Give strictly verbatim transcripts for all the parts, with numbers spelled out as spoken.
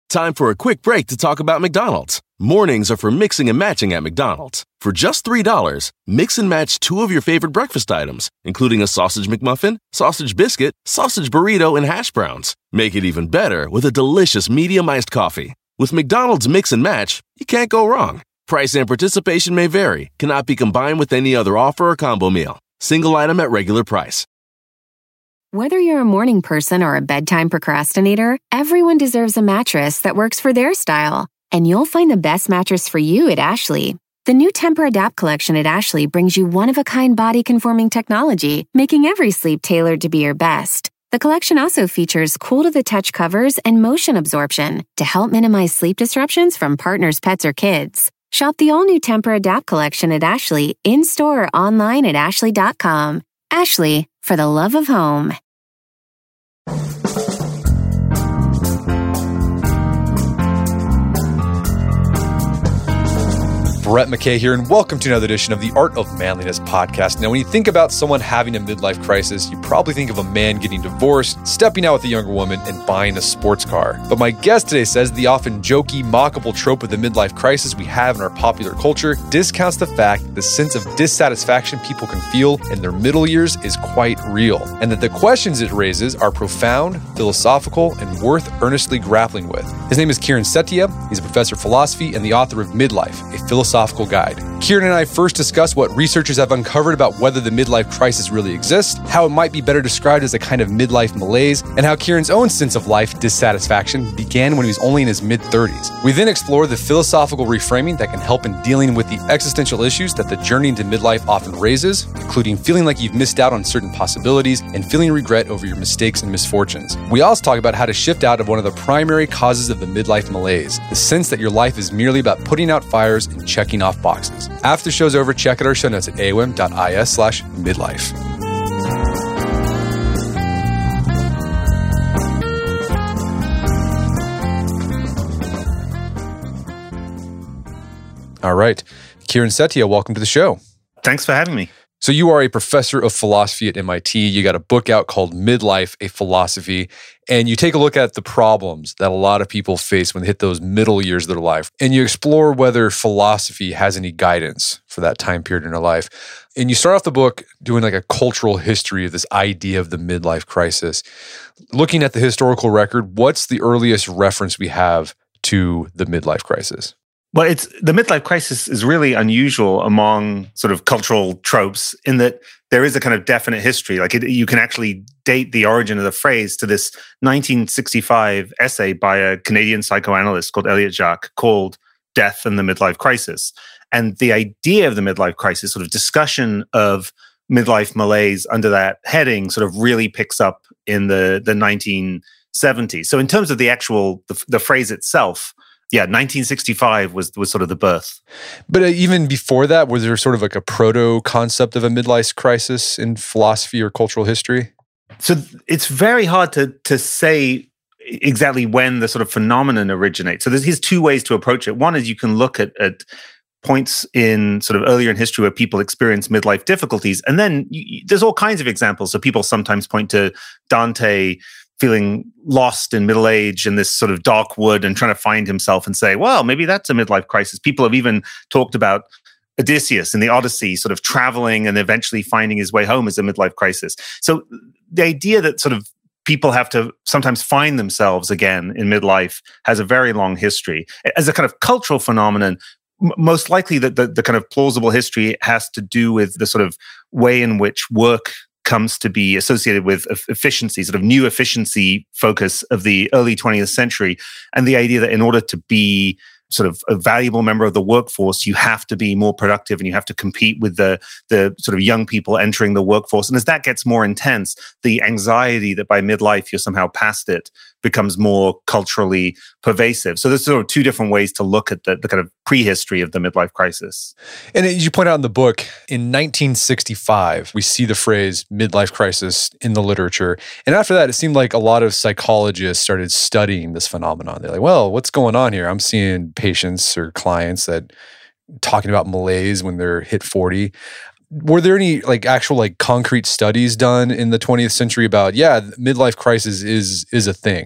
Time for a quick break to talk about McDonald's. Mornings are for mixing and matching at McDonald's. For just three dollars, mix and match two of your favorite breakfast items, including a sausage McMuffin, sausage biscuit, sausage burrito, and hash browns. Make it even better with a delicious medium iced coffee. With McDonald's Mix and Match, you can't go wrong. Price and participation may vary, cannot be combined with any other offer or combo meal. Single item at regular price. Whether you're a morning person or a bedtime procrastinator, everyone deserves a mattress that works for their style. And you'll find the best mattress for you at Ashley. The new Tempur-Adapt collection at Ashley brings you one-of-a-kind body-conforming technology, making every sleep tailored to be your best. The collection also features cool-to-the-touch covers and motion absorption to help minimize sleep disruptions from partners, pets, or kids. Shop the all-new Tempur-Adapt collection at Ashley, in-store or online at ashley dot com. Ashley, for the love of home. Brett McKay here, and welcome to another edition of the Art of Manliness podcast. Now, when you think about someone having a midlife crisis, you probably think of a man getting divorced, stepping out with a younger woman, and buying a sports car. But my guest today says the often jokey, mockable trope of the midlife crisis we have in our popular culture discounts the fact that the sense of dissatisfaction people can feel in their middle years is quite real, and that the questions it raises are profound, philosophical, and worth earnestly grappling with. His name is Kiran Setia. He's a professor of philosophy and the author of Midlife, a philosophical guide. Kiran and I first discussed what researchers have uncovered about whether the midlife crisis really exists, how it might be better described as a kind of midlife malaise, and how Kiran's own sense of life dissatisfaction began when he was only in his mid-thirties. We then explore the philosophical reframing that can help in dealing with the existential issues that the journey into midlife often raises, including feeling like you've missed out on certain possibilities and feeling regret over your mistakes and misfortunes. We also talk about how to shift out of one of the primary causes of the midlife malaise, the sense that your life is merely about putting out fires and checking off boxes. After the show's over, check out our show notes at aom.is slash midlife. All right. Kiran Setia, welcome to the show. Thanks for having me. So you are a professor of philosophy at M I T. You got a book out called Midlife, a Philosophy, and you take a look at the problems that a lot of people face when they hit those middle years of their life. And you explore whether philosophy has any guidance for that time period in their life. And you start off the book doing like a cultural history of this idea of the midlife crisis. Looking at the historical record, what's the earliest reference we have to the midlife crisis? Well, it's the midlife crisis is really unusual among sort of cultural tropes in that there is a kind of definite history. Like it, you can actually date the origin of the phrase to this nineteen sixty-five essay by a Canadian psychoanalyst called Elliott Jaques called Death and the Midlife Crisis. And the idea of the midlife crisis, sort of discussion of midlife malaise under that heading sort of really picks up in the, the nineteen seventies. So in terms of the actual, the, the phrase itself, yeah, nineteen sixty-five was was sort of the birth. But uh, even before that, was there sort of like a proto concept of a midlife crisis in philosophy or cultural history? So it's very hard to to say exactly when the sort of phenomenon originates. So there's here's two ways to approach it. One is you can look at at points in sort of earlier in history where people experience midlife difficulties, and then you, there's all kinds of examples. So people sometimes point to Dante feeling lost in middle age in this sort of dark wood and trying to find himself and say, well, maybe that's a midlife crisis. People have even talked about Odysseus in the Odyssey sort of traveling and eventually finding his way home as a midlife crisis. So the idea that sort of people have to sometimes find themselves again in midlife has a very long history. As a kind of cultural phenomenon, most likely that the, the kind of plausible history has to do with the sort of way in which work comes to be associated with efficiency, sort of new efficiency focus of the early twentieth century, and the idea that in order to be sort of a valuable member of the workforce, you have to be more productive and you have to compete with the, the sort of young people entering the workforce. And as that gets more intense, the anxiety that by midlife you're somehow past it becomes more culturally pervasive. So there's sort of two different ways to look at the, the kind of prehistory of the midlife crisis. And as you point out in the book, in nineteen sixty-five, we see the phrase midlife crisis in the literature. And after that, it seemed like a lot of psychologists started studying this phenomenon. They're like, well, what's going on here? I'm seeing patients or clients that talking about malaise when they're hit forty. Were there any like actual like concrete studies done in the twentieth century about, yeah, midlife crisis is is a thing?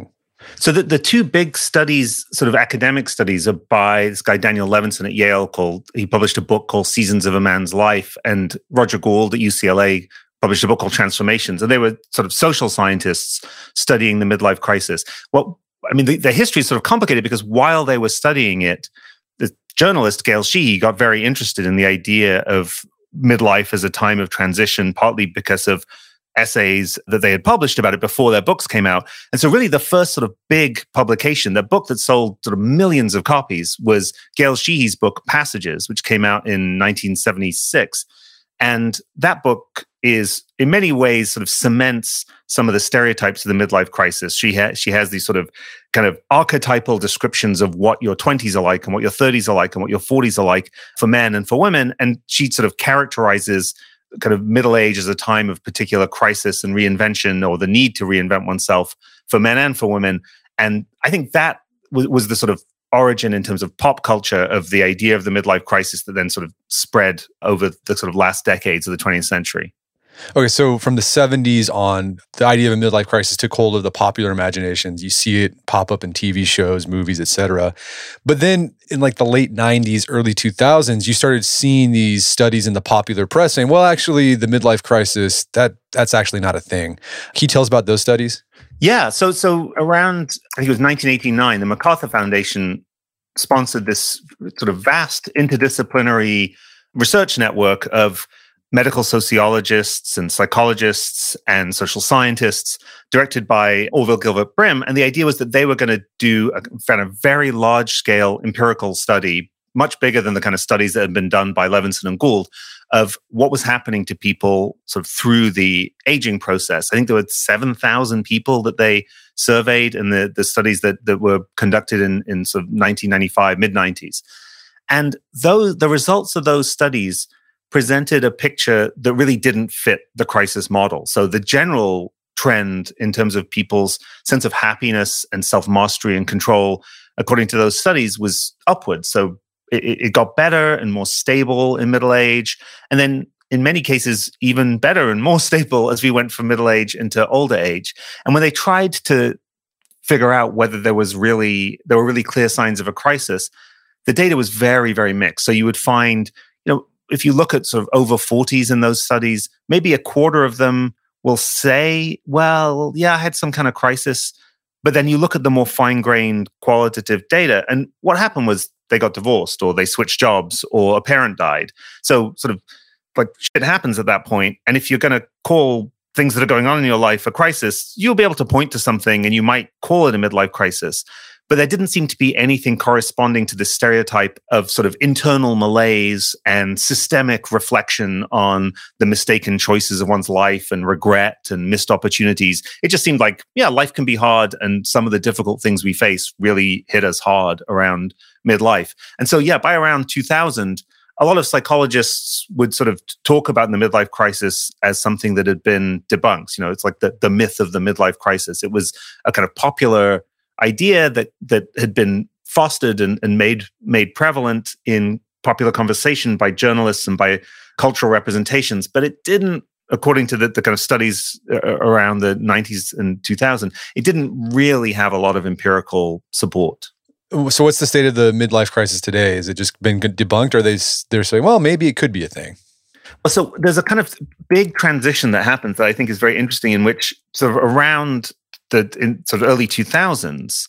So the, the two big studies, sort of academic studies, are by this guy, Daniel Levinson at Yale, called, he published a book called Seasons of a Man's Life, and Roger Gould at U C L A published a book called Transformations. And they were sort of social scientists studying the midlife crisis. Well, I mean, the, the history is sort of complicated because while they were studying it, the journalist Gail Sheehy got very interested in the idea of midlife as a time of transition, partly because of essays that they had published about it before their books came out. And so really the first sort of big publication, the book that sold sort of millions of copies, was Gail Sheehy's book, Passages, which came out in nineteen seventy-six. And that book is, in many ways, sort of cements some of the stereotypes of the midlife crisis. She, ha- she has these sort of kind of archetypal descriptions of what your twenties are like and what your thirties are like and what your forties are like for men and for women. And she sort of characterizes kind of middle age as a time of particular crisis and reinvention, or the need to reinvent oneself for men and for women. And I think that was, was the sort of origin in terms of pop culture of the idea of the midlife crisis that then sort of spread over the sort of last decades of the twentieth century. Okay, so from the seventies on, the idea of a midlife crisis took hold of the popular imaginations. You see it pop up in T V shows, movies, et cetera. But then in like the late nineties, early two thousands, you started seeing these studies in the popular press saying, well, actually, the midlife crisis, that that's actually not a thing. Can you tell us about those studies? Yeah, so so around, I think it was nineteen eighty-nine, the MacArthur Foundation sponsored this sort of vast interdisciplinary research network of medical sociologists and psychologists and social scientists, directed by Orville Gilbert Brim. And the idea was that they were going to do a kind of very large-scale empirical study, much bigger than the kind of studies that had been done by Levinson and Gould, of what was happening to people sort of through the aging process. I think there were seven thousand people that they surveyed in the, the studies that, that were conducted in, in sort of nineteen ninety-five, mid nineties. And those, the results of those studies presented a picture that really didn't fit the crisis model. So the general trend in terms of people's sense of happiness and self-mastery and control, according to those studies, was upward. So it, it got better and more stable in middle age. And then in many cases, even better and more stable as we went from middle age into older age. And when they tried to figure out whether there was really, there were really clear signs of a crisis, the data was very, very mixed. So you would find, you know, if you look at sort of over forties in those studies, maybe a quarter of them will say, well, yeah, I had some kind of crisis. But then you look at the more fine-grained qualitative data, and what happened was they got divorced, or they switched jobs, or a parent died. So sort of like shit happens at that point. And if you're going to call things that are going on in your life a crisis, you'll be able to point to something and you might call it a midlife crisis. But there didn't seem to be anything corresponding to this stereotype of sort of internal malaise and systemic reflection on the mistaken choices of one's life and regret and missed opportunities. It just seemed like, yeah, life can be hard, and some of the difficult things we face really hit us hard around midlife. And so, yeah, by around two thousand, a lot of psychologists would sort of talk about the midlife crisis as something that had been debunked. You know, it's like the, the myth of the midlife crisis. It was a kind of popular idea that that had been fostered and, and made made prevalent in popular conversation by journalists and by cultural representations, but it didn't, according to the, the kind of studies around the nineties and two thousand, it didn't really have a lot of empirical support. So what's the state of the midlife crisis today? Has it just been debunked, or are they, they're saying, well, maybe it could be a thing? Well, so there's a kind of big transition that happens that I think is very interesting, in which sort of around the in sort of early two thousands,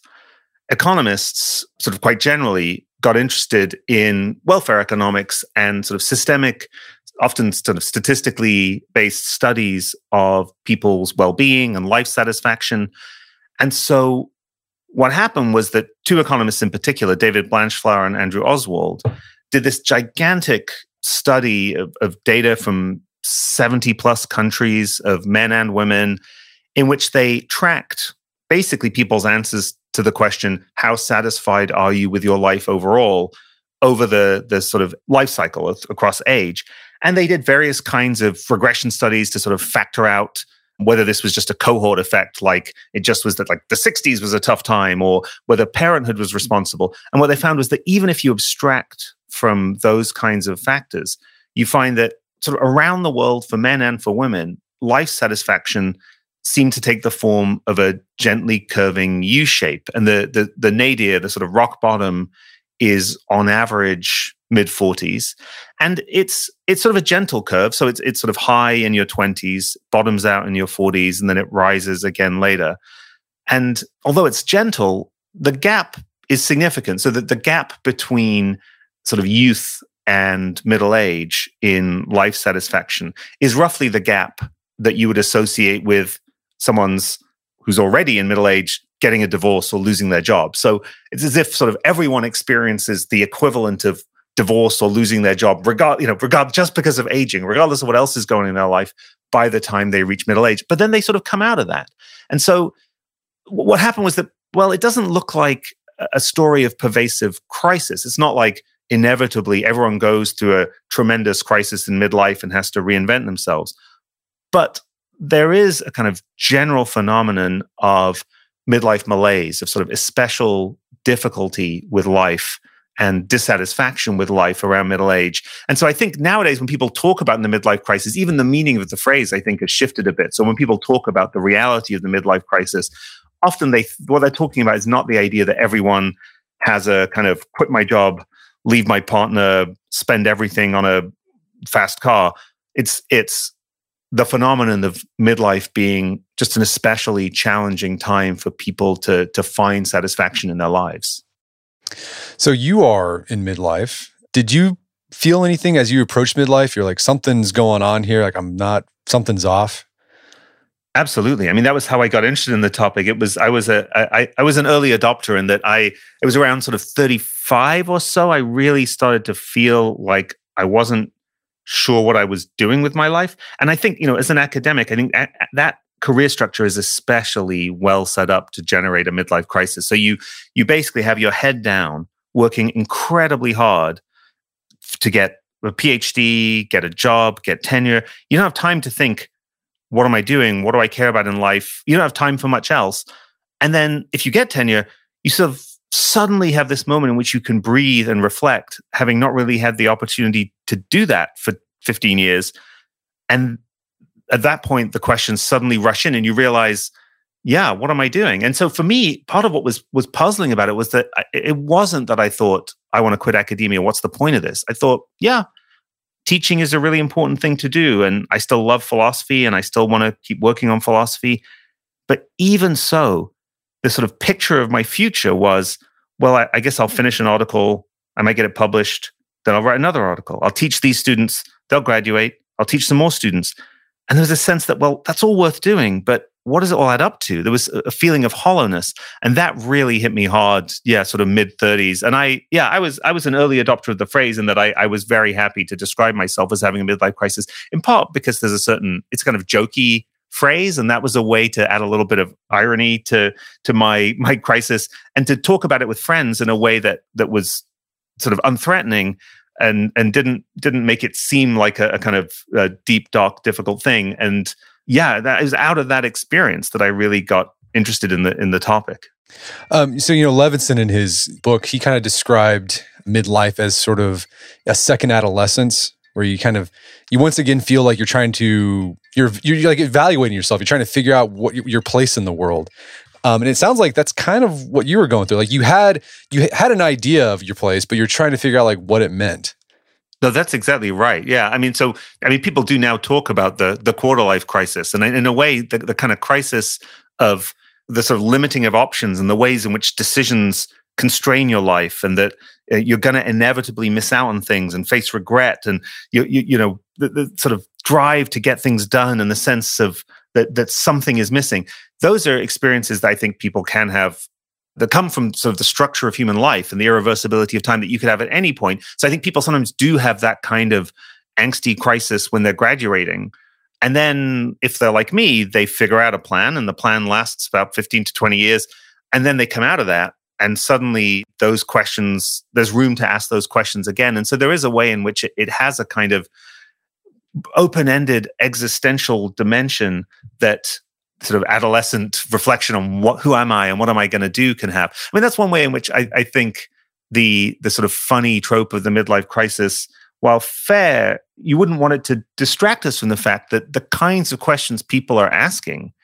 economists sort of quite generally got interested in welfare economics and sort of systemic, often sort of statistically based studies of people's well-being and life satisfaction. And so what happened was that two economists in particular, David Blanchflower and Andrew Oswald, did this gigantic study of, of data from seventy plus countries of men and women, in which they tracked basically people's answers to the question, how satisfied are you with your life overall over the, the sort of life cycle of, across age. And they did various kinds of regression studies to sort of factor out whether this was just a cohort effect, like it just was that like the sixties was a tough time, or whether parenthood was responsible. And what they found was that even if you abstract from those kinds of factors, you find that sort of around the world for men and for women, life satisfaction seem to take the form of a gently curving U shape. And the, the, the nadir, the sort of rock bottom, is on average mid forties. And it's it's sort of a gentle curve. So it's it's sort of high in your twenties, bottoms out in your forties, and then it rises again later. And although it's gentle, the gap is significant. So that the gap between sort of youth and middle age in life satisfaction is roughly the gap that you would associate with someone's who's already in middle age getting a divorce or losing their job. So it's as if sort of everyone experiences the equivalent of divorce or losing their job, regard, you know, regard just because of aging, regardless of what else is going on in their life by the time they reach middle age. But then they sort of come out of that. And so what happened was that, well, it doesn't look like a story of pervasive crisis. It's not like inevitably everyone goes through a tremendous crisis in midlife and has to reinvent themselves. But there is a kind of general phenomenon of midlife malaise, of sort of especial difficulty with life and dissatisfaction with life around middle age. And so I think nowadays when people talk about the midlife crisis, even the meaning of the phrase, I think, has shifted a bit. So when people talk about the reality of the midlife crisis, often they what they're talking about is not the idea that everyone has a kind of quit my job, leave my partner, spend everything on a fast car. It's it's the phenomenon of midlife being just an especially challenging time for people to to find satisfaction in their lives. So you are in midlife. Did you feel anything as you approached midlife? You're like, something's going on here. Like I'm not, something's off. Absolutely. I mean, that was how I got interested in the topic. It was I was a I, I was an early adopter in that I it was around sort of thirty-five or so. I really started to feel like I wasn't sure what I was doing with my life. And I think, you know, as an academic, I think that career structure is especially well set up to generate a midlife crisis. So you you basically have your head down, working incredibly hard to get a PhD, get a job, get tenure. You don't have time to think, what am I doing? What do I care about in life? You don't have time for much else. And then if you get tenure, you sort of suddenly have this moment in which you can breathe and reflect, having not really had the opportunity to do that for fifteen years. And at that point, the questions suddenly rush in and you realize, yeah, what am I doing? And so for me, part of what was was puzzling about it was that I, it wasn't that I thought, I want to quit academia. What's the point of this? I thought, yeah, teaching is a really important thing to do. And I still love philosophy and I still want to keep working on philosophy. But even so, the sort of picture of my future was, well, I, I guess I'll finish an article. I might get it published. Then I'll write another article. I'll teach these students. They'll graduate. I'll teach some more students. And there was a sense that, well, that's all worth doing, but what does it all add up to? There was a feeling of hollowness. And that really hit me hard, yeah, sort of mid thirties. And I, yeah, I was I was an early adopter of the phrase in that I, I was very happy to describe myself as having a midlife crisis, in part because there's a certain, it's kind of jokey phrase, and that was a way to add a little bit of irony to to my my crisis and to talk about it with friends in a way that that was sort of unthreatening and and didn't didn't make it seem like a, a kind of a deep, dark, difficult thing. And yeah, that is out of that experience that I really got interested in the in the topic. Um, so you know, Levinson in his book, he kind of described midlife as sort of a second adolescence, where you kind of, you once again feel like you're trying to, you're you're like evaluating yourself. You're trying to figure out what your place in the world. Um, and it sounds like that's kind of what you were going through. Like you had you had an idea of your place, but you're trying to figure out like what it meant. No, that's exactly right. Yeah, I mean, so I mean, people do now talk about the the quarter life crisis, and in a way, the, the kind of crisis of the sort of limiting of options and the ways in which decisions constrain your life, and that uh, you're going to inevitably miss out on things and face regret, and you you, you know the, the sort of drive to get things done, and the sense of that that something is missing. Those are experiences that I think people can have that come from sort of the structure of human life and the irreversibility of time that you could have at any point. So I think people sometimes do have that kind of angsty crisis when they're graduating. And then if they're like me, they figure out a plan, and the plan lasts about fifteen to twenty years. And then they come out of that, and suddenly those questions, there's room to ask those questions again. And so there is a way in which it, it has a kind of open-ended existential dimension that sort of adolescent reflection on what, who am I and what am I going to do can have. I mean, that's one way in which I, I think the the sort of funny trope of the midlife crisis, while fair, you wouldn't want it to distract us from the fact that the kinds of questions people are asking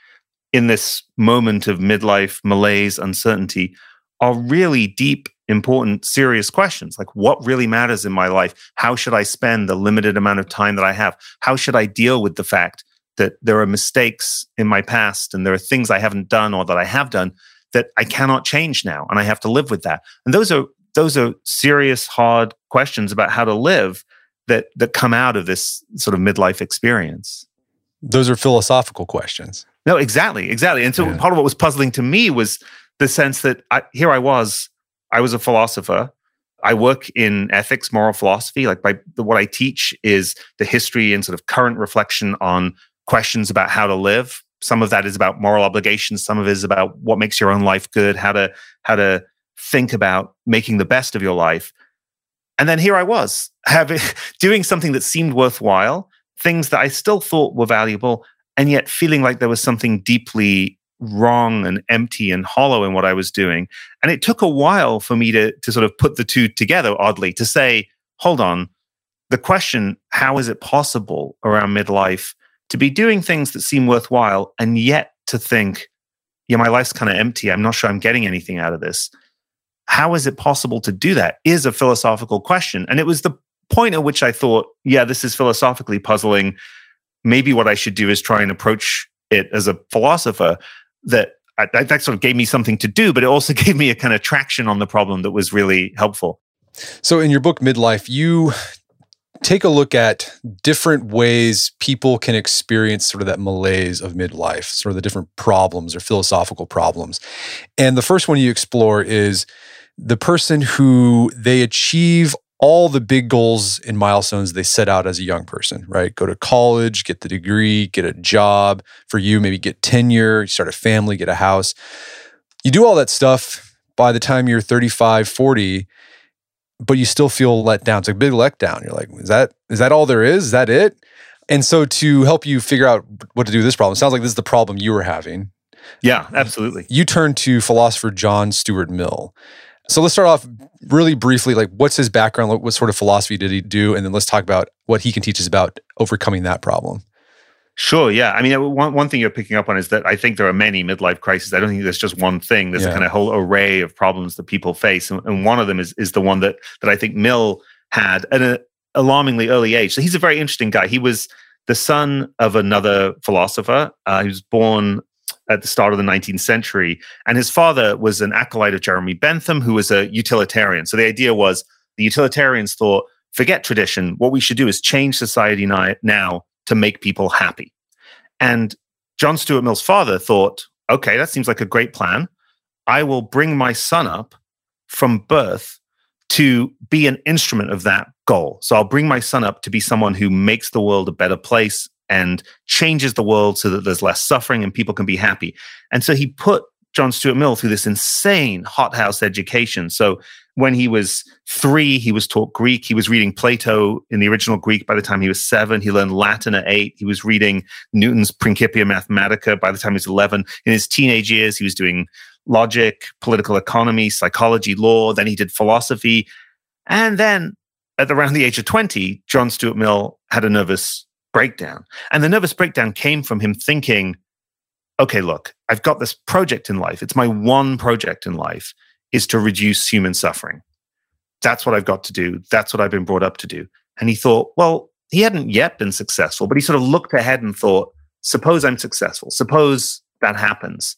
in this moment of midlife malaise, uncertainty, are really deep, important, serious questions. Like, what really matters in my life? How should I spend the limited amount of time that I have? How should I deal with the fact that there are mistakes in my past and there are things I haven't done or that I have done that I cannot change now, and I have to live with that? And those are those are serious, hard questions about how to live that that come out of this sort of midlife experience. Those are philosophical questions. No, exactly, exactly. And so yeah. part of what was puzzling to me was the sense that I, here I was, I was a philosopher. I work in ethics, moral philosophy. Like by what I teach is the history and sort of current reflection on questions about how to live. Some of that is about moral obligations. Some of it is about what makes your own life good, how to how to think about making the best of your life. And then here I was, having doing something that seemed worthwhile, things that I still thought were valuable, and yet feeling like there was something deeply wrong and empty and hollow in what I was doing. And it took a while for me to, to sort of put the two together, oddly, to say, hold on, the question, how is it possible around midlife to be doing things that seem worthwhile and yet to think, yeah, my life's kind of empty. I'm not sure I'm getting anything out of this. How is it possible to do that is a philosophical question. And it was the point at which I thought, yeah, this is philosophically puzzling. Maybe what I should do is try and approach it as a philosopher. That I, that sort of gave me something to do, but it also gave me a kind of traction on the problem that was really helpful. So in your book, Midlife, you take a look at different ways people can experience sort of that malaise of midlife, sort of the different problems or philosophical problems. And the first one you explore is the person who they achieve all the big goals and milestones they set out as a young person, right? Go to college, get the degree, get a job. For you, maybe get tenure, start a family, get a house. You do all that stuff by the time you're thirty-five, forty, but you still feel let down. It's like a big letdown. You're like, is that is that all there is? Is that it? And so to help you figure out what to do with this problem, it sounds like this is the problem you were having. Yeah, absolutely. You turned to philosopher John Stuart Mill. So let's start off really briefly, like what's his background? What sort of philosophy did he do? And then let's talk about what he can teach us about overcoming that problem. Sure, yeah. I mean, one, one thing you're picking up on is that I think there are many midlife crises. I don't think there's just one thing. There's yeah. a kind of whole array of problems that people face. And, and one of them is, is the one that, that I think Mill had at an alarmingly early age. So he's a very interesting guy. He was the son of another philosopher. Uh, he was born at the start of the nineteenth century. And his father was an acolyte of Jeremy Bentham, who was a utilitarian. So the idea was the utilitarians thought, forget tradition. What we should do is change society now to make people happy. And John Stuart Mill's father thought, okay, that seems like a great plan. I will bring my son up from birth to be an instrument of that goal. So I'll bring my son up to be someone who makes the world a better place and changes the world so that there's less suffering and people can be happy. And so he put John Stuart Mill through this insane hothouse education. So when he was three, he was taught Greek. He was reading Plato in the original Greek by the time he was seven. He learned Latin at eight. He was reading Newton's Principia Mathematica by the time he was eleven. In his teenage years, he was doing logic, political economy, psychology, law. Then he did philosophy. And then at around the age of twenty, John Stuart Mill had a nervous breakdown. And the nervous breakdown came from him thinking, okay, look, I've got this project in life. It's my one project in life is to reduce human suffering. That's what I've got to do. That's what I've been brought up to do. And he thought, well, he hadn't yet been successful, but he sort of looked ahead and thought, suppose I'm successful. Suppose that happens.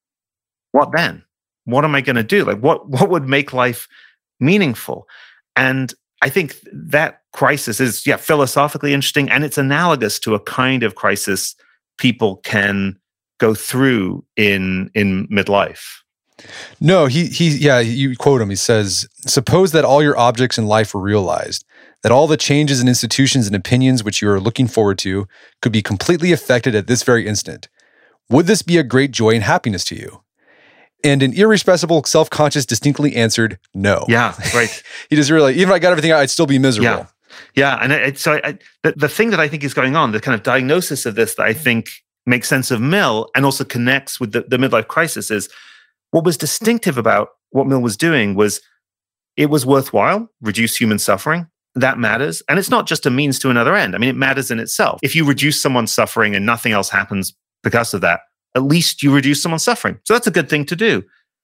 What then? What am I going to do? Like, what, what would make life meaningful? And I think that crisis is, yeah, philosophically interesting, and it's analogous to a kind of crisis people can go through in in midlife. No, he he yeah, you quote him. He says, "Suppose that all your objects in life were realized, that all the changes in institutions and opinions which you are looking forward to could be completely effected at this very instant. Would this be a great joy and happiness to you?" And an irresponsible, self-conscious distinctly answered, no. Yeah, right. He just really, even if I got everything out, I'd still be miserable. Yeah, yeah. And it, so I, the, the thing that I think is going on, the kind of diagnosis of this that I think makes sense of Mill and also connects with the, the midlife crisis is what was distinctive about what Mill was doing was it was worthwhile, reduce human suffering. That matters. And it's not just a means to another end. I mean, it matters in itself. If you reduce someone's suffering and nothing else happens because of that, at least you reduce someone's suffering. So that's a good thing to do.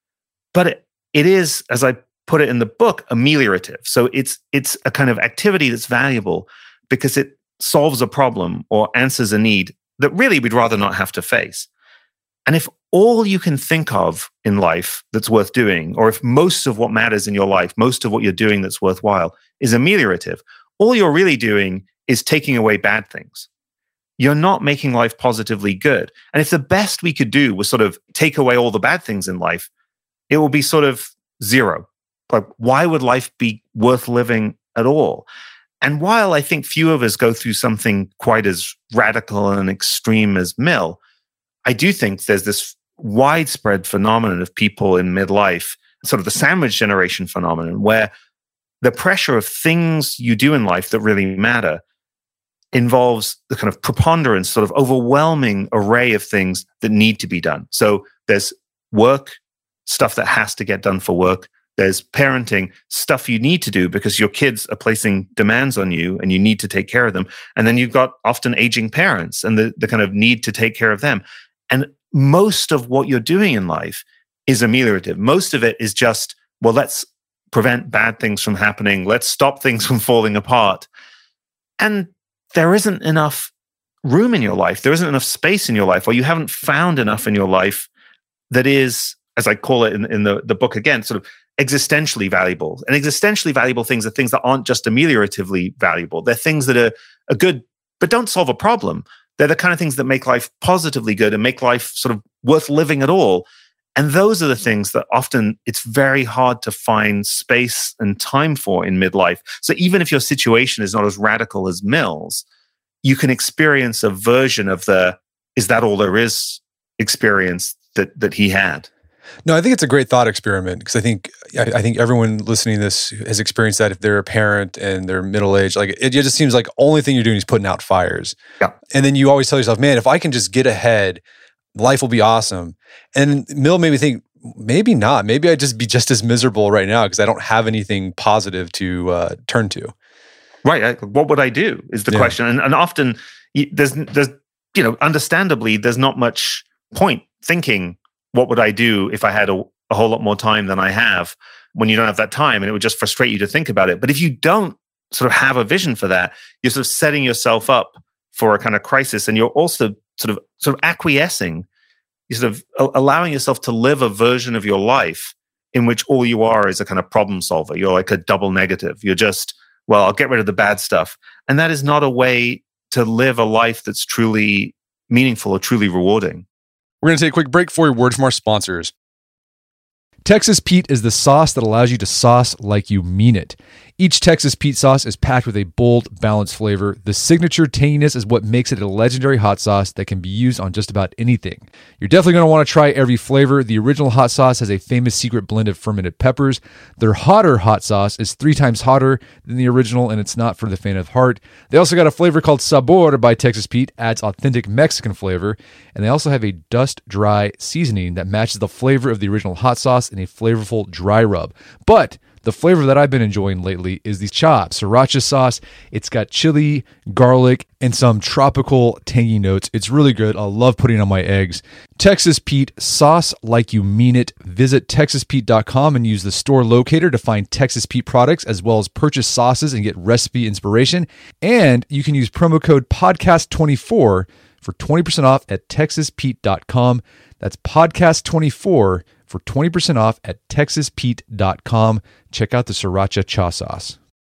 But it, it is, as I put it in the book, ameliorative. So it's it's a kind of activity that's valuable because it solves a problem or answers a need that really we'd rather not have to face. And if all you can think of in life that's worth doing, or if most of what matters in your life, most of what you're doing that's worthwhile is ameliorative, all you're really doing is taking away bad things. You're not making life positively good. And if the best we could do was sort of take away all the bad things in life, it will be sort of zero. Like, why would life be worth living at all? And while I think few of us go through something quite as radical and extreme as Mill, I do think there's this widespread phenomenon of people in midlife, sort of the sandwich generation phenomenon, where the pressure of things you do in life that really matter involves the kind of preponderance, sort of overwhelming array of things that need to be done. So there's work, stuff that has to get done for work. There's parenting, stuff you need to do because your kids are placing demands on you and you need to take care of them. And then you've got often aging parents and the, the kind of need to take care of them. And most of what you're doing in life is ameliorative. Most of it is just, well, let's prevent bad things from happening. Let's stop things from falling apart. And there isn't enough room in your life. There isn't enough space in your life, or you haven't found enough in your life that is, as I call it in, in the, the book again, sort of existentially valuable. And existentially valuable things are things that aren't just amelioratively valuable. They're things that are, are good, but don't solve a problem. They're the kind of things that make life positively good and make life sort of worth living at all. And those are the things that often it's very hard to find space and time for in midlife. So even if your situation is not as radical as Mill's, you can experience a version of the, is that all there is experience that that he had. No, I think it's a great thought experiment because I think I, I think everyone listening to this has experienced that if they're a parent and they're middle aged. Like it just seems like only thing you're doing is putting out fires. Yeah. And then you always tell yourself, man, if I can just get ahead, life will be awesome. And Mill made me think, maybe not. Maybe I'd just be just as miserable right now because I don't have anything positive to uh, turn to. Right. What would I do is the yeah. question. And, and often there's, there's, you know, understandably, there's not much point thinking, what would I do if I had a, a whole lot more time than I have, when you don't have that time, and it would just frustrate you to think about it. But if you don't sort of have a vision for that, you're sort of setting yourself up for a kind of crisis, and you're also sort of sort of acquiescing. You're sort of allowing yourself to live a version of your life in which all you are is a kind of problem solver. You're like a double negative. You're just, well, I'll get rid of the bad stuff. And that is not a way to live a life that's truly meaningful or truly rewarding. We're going to take a quick break for a word from our sponsors. Texas Pete is the sauce that allows you to sauce like you mean it. Each Texas Pete sauce is packed with a bold, balanced flavor. The signature tanginess is what makes it a legendary hot sauce that can be used on just about anything. You're definitely going to want to try every flavor. The original hot sauce has a famous secret blend of fermented peppers. Their hotter hot sauce is three times hotter than the original, and it's not for the faint of heart. They also got a flavor called Sabor by Texas Pete, adds authentic Mexican flavor, and they also have a dust-dry seasoning that matches the flavor of the original hot sauce in a flavorful dry rub. But the flavor that I've been enjoying lately is the Cha Sriracha sauce. It's got chili, garlic, and some tropical tangy notes. It's really good. I love putting it on my eggs. Texas Pete, sauce like you mean it. Visit texas pete dot com and use the store locator to find Texas Pete products, as well as purchase sauces and get recipe inspiration. And you can use promo code podcast twenty-four for twenty percent off at texas pete dot com. That's podcast twenty-four for twenty percent off at texas pete dot com. Check out the Sriracha Cha sauce.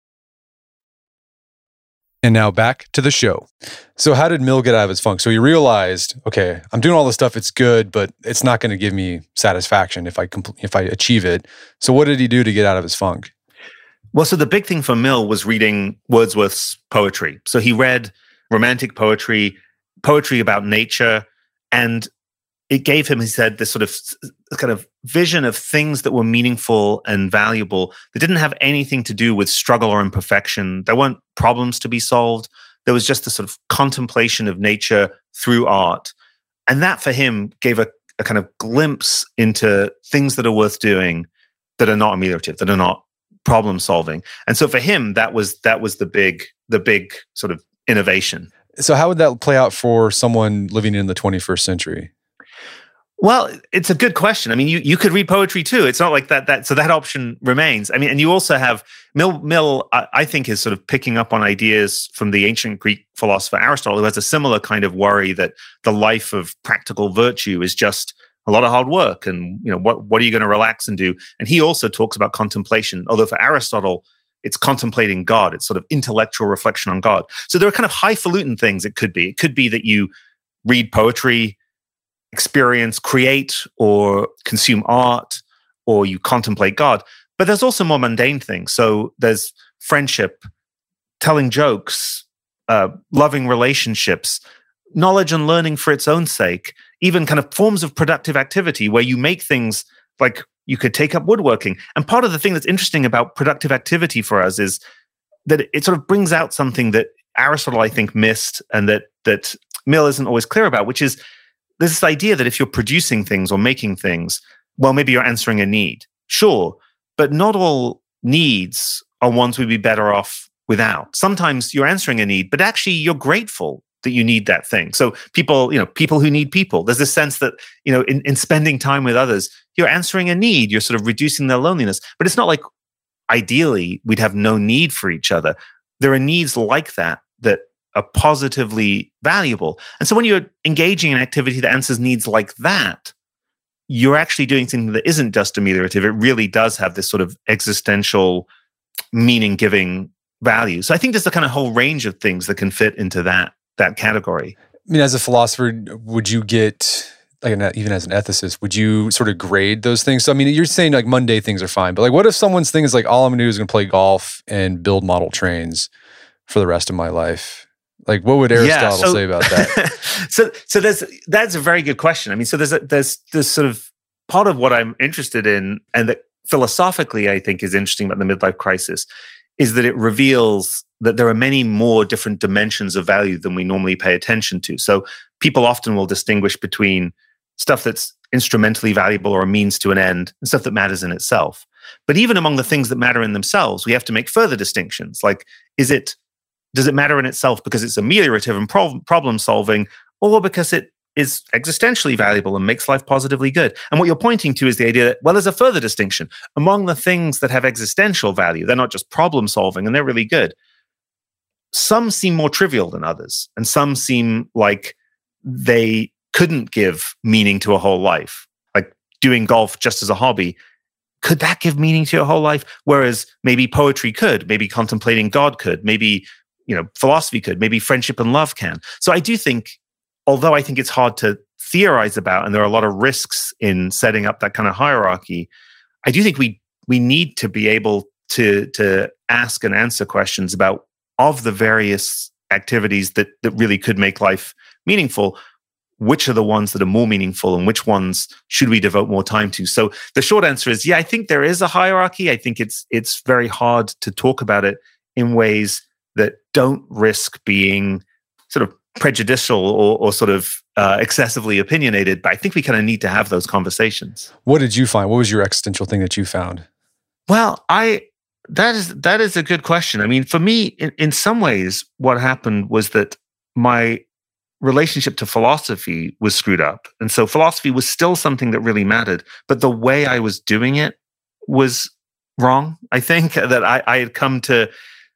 And now back to the show. So how did Mill get out of his funk? So he realized, okay, I'm doing all this stuff. It's good, but it's not going to give me satisfaction if I compl- if I achieve it. So what did he do to get out of his funk? Well, so the big thing for Mill was reading Wordsworth's poetry. So he read romantic poetry, poetry about nature, and it gave him, he said, this sort of kind of vision of things that were meaningful and valuable that didn't have anything to do with struggle or imperfection. There weren't problems to be solved. There was just a sort of contemplation of nature through art. And that for him gave a, a kind of glimpse into things that are worth doing that are not ameliorative, that are not problem solving. And so for him, that was that was the big, the big sort of innovation. So how would that play out for someone living in the twenty-first century? Well, it's a good question. I mean, you, you could read poetry too. It's not like that. That so that option remains. I mean, and you also have Mill. Mill, I, I think, is sort of picking up on ideas from the ancient Greek philosopher Aristotle, who has a similar kind of worry that the life of practical virtue is just a lot of hard work, and you know what what are you going to relax and do? And he also talks about contemplation. Although for Aristotle, it's contemplating God. It's sort of intellectual reflection on God. So there are kind of highfalutin things it could be. It could be that you read poetry, experience, create, or consume art, or you contemplate God. But there's also more mundane things. So there's friendship, telling jokes, uh, loving relationships, knowledge and learning for its own sake, even kind of forms of productive activity where you make things like you could take up woodworking. And part of the thing that's interesting about productive activity for us is that it sort of brings out something that Aristotle, I think, missed and that that Mill isn't always clear about, which is there's this idea that if you're producing things or making things, well, maybe you're answering a need. Sure, but not all needs are ones we'd be better off without. Sometimes you're answering a need, but actually you're grateful that you need that thing. So people, you know, people who need people, there's this sense that, you know, in, in spending time with others, you're answering a need, you're sort of reducing their loneliness. But it's not like ideally we'd have no need for each other. There are needs like that that are positively valuable. And so when you're engaging in activity that answers needs like that, you're actually doing something that isn't just ameliorative. It really does have this sort of existential meaning-giving value. So I think there's a kind of whole range of things that can fit into that that category. I mean, as a philosopher, would you get, like an, even as an ethicist, would you sort of grade those things? So I mean, you're saying like mundane things are fine, but like what if someone's thing is like, all I'm gonna do is gonna play golf and build model trains for the rest of my life? Like, what would Aristotle yeah, so, say about that? so, so there's that's a very good question. I mean, so there's a, there's this sort of part of what I'm interested in, and that philosophically I think is interesting about the midlife crisis, is that it reveals that there are many more different dimensions of value than we normally pay attention to. So, people often will distinguish between stuff that's instrumentally valuable or a means to an end, and stuff that matters in itself. But even among the things that matter in themselves, we have to make further distinctions. Like, is it Does it matter in itself because it's ameliorative and pro- problem solving, or because it is existentially valuable and makes life positively good? And what you're pointing to is the idea that, well, there's a further distinction. Among the things that have existential value, they're not just problem solving and they're really good. Some seem more trivial than others, and some seem like they couldn't give meaning to a whole life. Like doing golf just as a hobby, could that give meaning to your whole life? Whereas maybe poetry could, maybe contemplating God could, maybe you know, philosophy could, maybe friendship and love can. So I do think, although I think it's hard to theorize about, and there are a lot of risks in setting up that kind of hierarchy, I do think we we need to be able to to ask and answer questions about, of the various activities that that really could make life meaningful, which are the ones that are more meaningful and which ones should we devote more time to? So the short answer is, yeah, I think there is a hierarchy. I think it's it's very hard to talk about it in ways that don't risk being sort of prejudicial or, or sort of uh, excessively opinionated. But I think we kind of need to have those conversations. What did you find? What was your existential thing that you found? Well, I that is that is a good question. I mean, for me, in, in some ways, what happened was that my relationship to philosophy was screwed up. And so philosophy was still something that really mattered, but the way I was doing it was wrong. I think that I, I had come to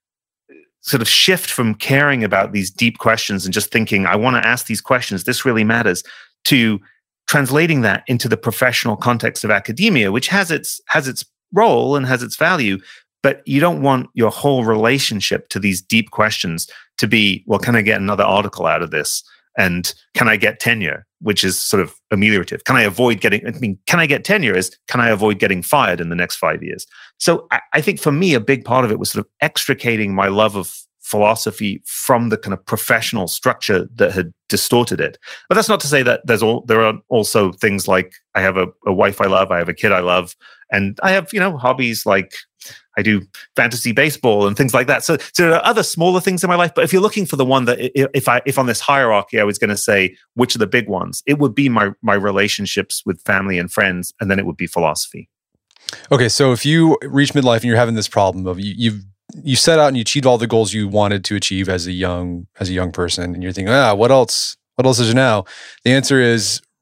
sort of shift from caring about these deep questions and just thinking, I want to ask these questions, this really matters, to translating that into the professional context of academia, which has its has its role and has its value, but you don't want your whole relationship to these deep questions to be, well, can I get another article out of this? And can I get tenure, which is sort of ameliorative? Can I avoid getting, I mean, can I get tenure is, can I avoid getting fired in the next five years? So I, I think for me, a big part of it was sort of extricating my love of philosophy from the kind of professional structure that had distorted it. But that's not to say that there's all, there are also things like I have a, a wife I love, I have a kid I love, and I have, you know, hobbies like I do fantasy baseball and things like that. So, so there are other smaller things in my life. But if you're looking for the one that, if I, if on this hierarchy, I was going to say which are the big ones, it would be my my relationships with family and friends, and then it would be philosophy. Okay, so if you reach midlife and you're having this problem of you, you've you set out and you achieved all the goals you wanted to achieve as a young as a young person, and you're thinking, ah, what else? What else is there now? The answer is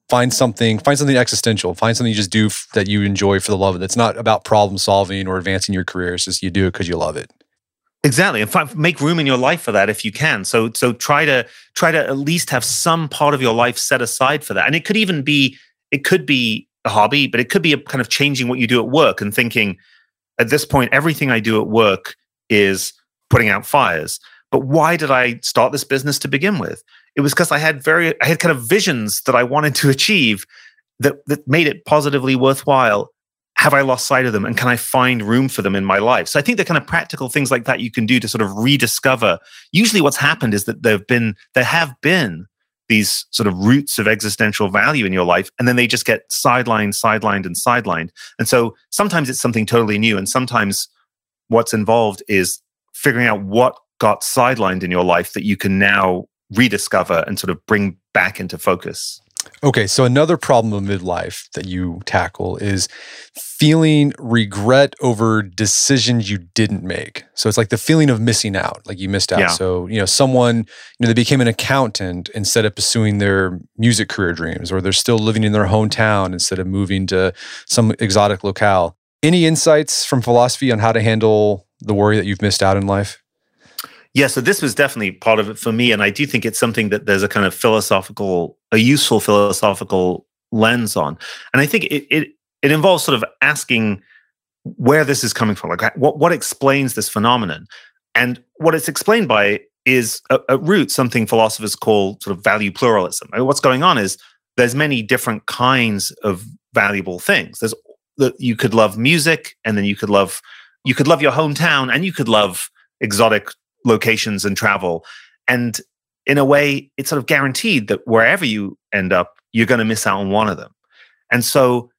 find something, find something existential, find something you just do f- that you enjoy for the love of it. It's not about problem solving or advancing your career. It's just you do it because you love it. Exactly. In fact, make room in your life for that if you can. So, so try to try to at least have some part of your life set aside for that. And it could even be, it could be a hobby, but it could be a kind of changing what you do at work and thinking, at this point, everything I do at work is putting out fires. But why did I start this business to begin with? It was because I had very, I had kind of visions that I wanted to achieve that that made it positively worthwhile. Have I lost sight of them, and can I find room for them in my life? So I think the kind of practical things like that you can do to sort of rediscover. Usually what's happened is that there've been, there have been these sort of roots of existential value in your life, and then they just get sidelined, sidelined, and sidelined. And so sometimes it's something totally new, and sometimes what's involved is figuring out what got sidelined in your life that you can now rediscover and sort of bring back into focus. Okay, so another problem of midlife that you tackle is feeling regret over decisions you didn't make. So it's like the feeling of missing out, like you missed out. Yeah. So, you know, someone, you know, they became an accountant instead of pursuing their music career dreams, or they're still living in their hometown instead of moving to some exotic locale. Any insights from philosophy on how to handle the worry that you've missed out in life? Yeah, so this was definitely part of it for me. And I do think it's something that there's a kind of philosophical, a useful philosophical lens on. And I think it it, it involves sort of asking where this is coming from. Like what, what explains this phenomenon? And what it's explained by is at, at root something philosophers call sort of value pluralism. I mean, what's going on is there's many different kinds of valuable things. There's that you could love music, and then you could love you could love your hometown, and you could love exotic locations and travel. And in a way, it's sort of guaranteed that wherever you end up, you're going to miss out on one of them. And so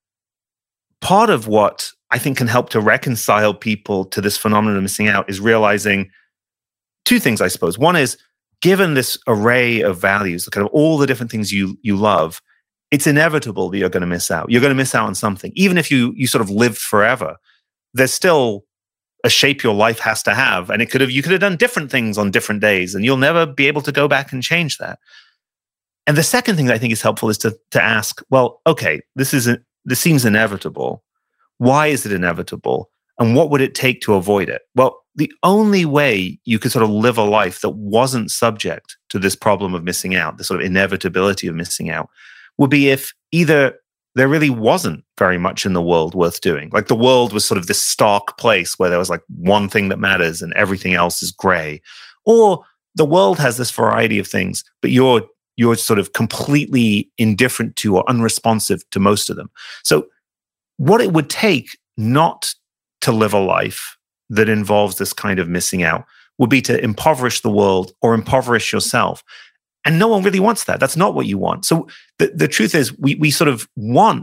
part of what I think can help to reconcile people to this phenomenon of missing out is realizing two things, I suppose. One is, given this array of values, kind of all the different things you you love, it's inevitable that you're going to miss out. You're going to miss out on something. Even if you you sort of lived forever, there's still a shape your life has to have. And it could have, you could have done different things on different days, and you'll never be able to go back and change that. And the second thing that I think is helpful is to, to ask, well, okay, this isn't, this seems inevitable. Why is it inevitable? And what would it take to avoid it? Well, the only way you could sort of live a life that wasn't subject to this problem of missing out, the sort of inevitability of missing out, would be if either there really wasn't very much in the world worth doing. Like the world was sort of this stark place where there was like one thing that matters and everything else is gray. Or the world has this variety of things, but you're you're sort of completely indifferent to or unresponsive to most of them. So what it would take not to live a life that involves this kind of missing out would be to impoverish the world or impoverish yourself. And no one really wants that. That's not what you want. So the, the truth is we we sort of want,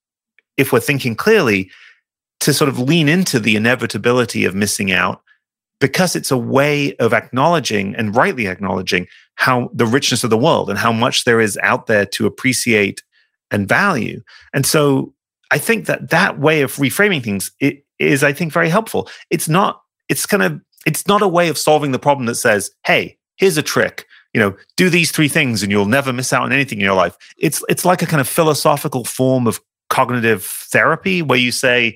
if we're thinking clearly, to sort of lean into the inevitability of missing out, because it's a way of acknowledging, and rightly acknowledging, how the richness of the world and how much there is out there to appreciate and value. And so I think that that way of reframing things it is, I think, very helpful. It's not, it's kind of, it's not a way of solving the problem that says, hey, here's a trick. You know, do these three things and you'll never miss out on anything in your life. It's it's like a kind of philosophical form of cognitive therapy where you say,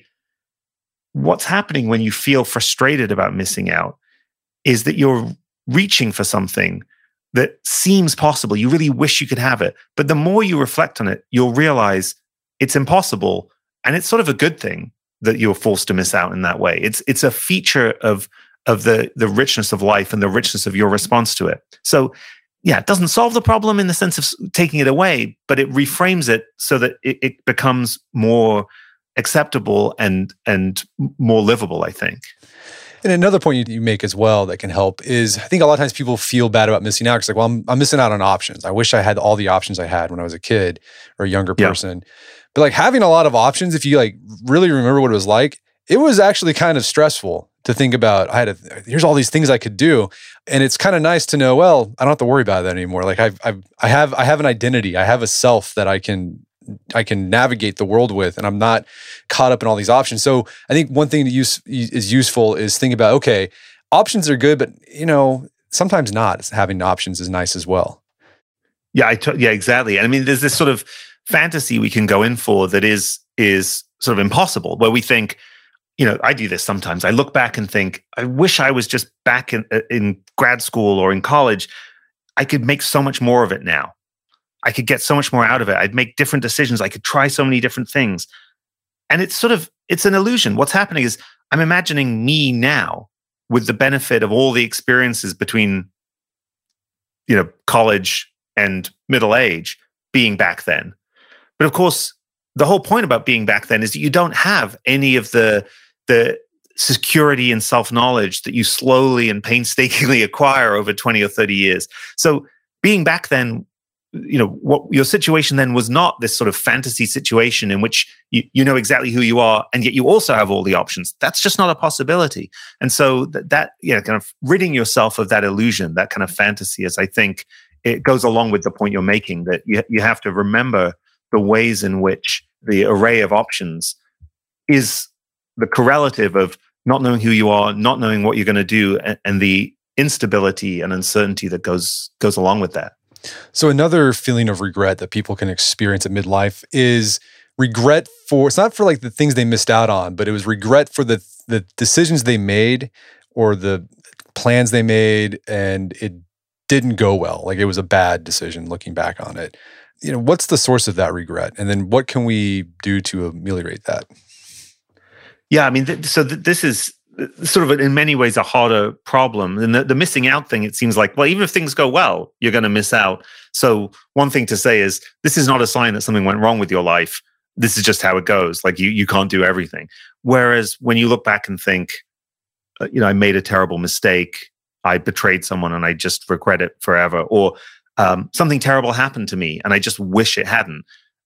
what's happening when you feel frustrated about missing out is that you're reaching for something that seems possible. You really wish you could have it. But the more you reflect on it, you'll realize it's impossible. And it's sort of a good thing that you're forced to miss out in that way. It's it's a feature of of the, the richness of life and the richness of your response to it. So yeah, it doesn't solve the problem in the sense of taking it away, but it reframes it so that it, it becomes more acceptable and and more livable, I think. And another point you make as well that can help is, I think a lot of times people feel bad about missing out. It's like, well, I'm, I'm missing out on options. I wish I had all the options I had when I was a kid or a younger person. Yeah. But like having a lot of options, if you like really remember what it was like, it was actually kind of stressful to think about. I had a, here's all these things I could do, and it's kind of nice to know, well, I don't have to worry about that anymore. Like I've, I've, I have, I have an identity. I have a self that I can, I can navigate the world with, and I'm not caught up in all these options. So I think one thing that use, is useful is think about, okay, options are good, but you know, sometimes not having options is nice as well. Yeah, I t- yeah, exactly. I mean, there's this sort of fantasy we can go in for that is is sort of impossible, where we think, you know, I do this sometimes. I look back and think, I wish I was just back in in grad school or in college. I could make so much more of it now. I could get so much more out of it. I'd make different decisions. I could try so many different things. And it's sort of, it's an illusion. What's happening is I'm imagining me now with the benefit of all the experiences between, you know, college and middle age being back then. But of course, the whole point about being back then is that you don't have any of the, the security and self-knowledge that you slowly and painstakingly acquire over twenty or thirty years. So being back then, you know, what your situation then was not this sort of fantasy situation in which you, you know exactly who you are, and yet you also have all the options. That's just not a possibility. And so that, that you know, kind of ridding yourself of that illusion, that kind of fantasy, is, I think, it goes along with the point you're making, that you, you have to remember the ways in which the array of options is the correlative of not knowing who you are, not knowing what you're going to do, and, and the instability and uncertainty that goes goes along with that. So another feeling of regret that people can experience at midlife is regret for, it's not for like the things they missed out on, but it was regret for the the decisions they made or the plans they made, and it didn't go well. Like it was a bad decision looking back on it. You know, what's the source of that regret? And then what can we do to ameliorate that? Yeah, I mean, th- so th- this is sort of in many ways a harder problem. And the, the missing out thing, it seems like, well, even if things go well, you're going to miss out. So one thing to say is, this is not a sign that something went wrong with your life. This is just how it goes. Like you, you can't do everything. Whereas when you look back and think, uh, you know, I made a terrible mistake, I betrayed someone and I just regret it forever, or um, something terrible happened to me and I just wish it hadn't.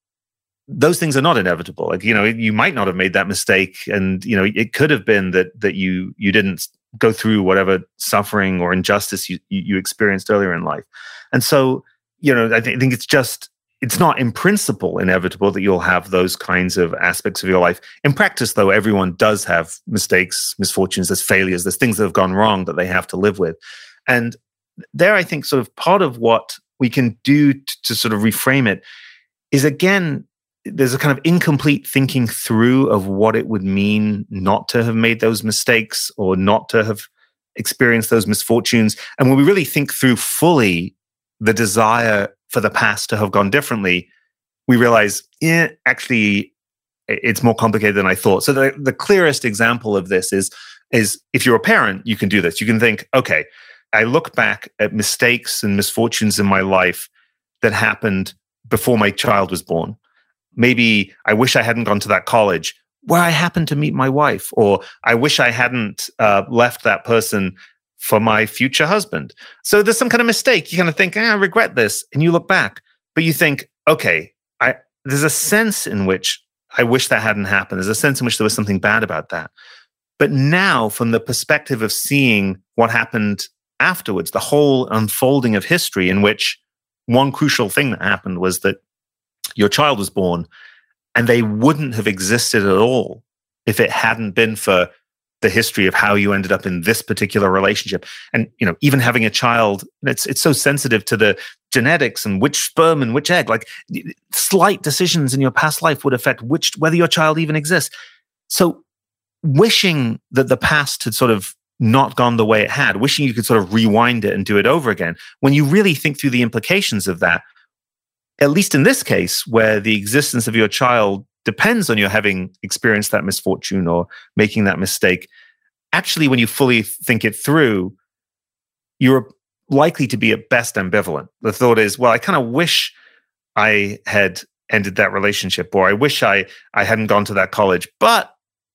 Those things are not inevitable. Like, you know, you might not have made that mistake, and you know, it could have been that that you you didn't go through whatever suffering or injustice you you experienced earlier in life. And so, you know, I, th- I think it's just, it's not in principle inevitable that you'll have those kinds of aspects of your life. In practice, though, everyone does have mistakes, misfortunes, there's failures, there's things that have gone wrong that they have to live with. And there, I think, sort of part of what we can do t- to sort of reframe it is, again, there's a kind of incomplete thinking through of what it would mean not to have made those mistakes or not to have experienced those misfortunes. And when we really think through fully the desire for the past to have gone differently, we realize, yeah, actually, it's more complicated than I thought. So the, the clearest example of this is, is if you're a parent, you can do this. You can think, okay, I look back at mistakes and misfortunes in my life that happened before my child was born. Maybe I wish I hadn't gone to that college where I happened to meet my wife, or I wish I hadn't uh, left that person for my future husband. So there's some kind of mistake. You kind of think, eh, I regret this. And you look back, but you think, okay, I, there's a sense in which I wish that hadn't happened. There's a sense in which there was something bad about that. But now, from the perspective of seeing what happened afterwards, the whole unfolding of history, in which one crucial thing that happened was that your child was born, and they wouldn't have existed at all if it hadn't been for the history of how you ended up in this particular relationship. And, you know, even having a child, it's it's so sensitive to the genetics and which sperm and which egg. Like, slight decisions in your past life would affect which whether your child even exists. So wishing that the past had sort of not gone the way it had, wishing you could sort of rewind it and do it over again, when you really think through the implications of that, at least in this case, where the existence of your child depends on your having experienced that misfortune or making that mistake, actually, when you fully think it through, you're likely to be at best ambivalent. The thought is, well, I kind of wish I had ended that relationship, or I wish I, I hadn't gone to that college. But